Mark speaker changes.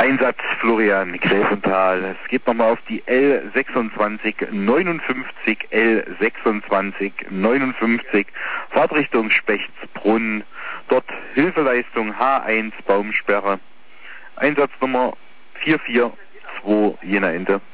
Speaker 1: Einsatz Florian Gräfenthal. Es geht nochmal auf die L26 59, L26 59, Fahrtrichtung Spechtsbrunn. Dort Hilfeleistung H1 Baumsperre. Einsatznummer 442 Jena Ende.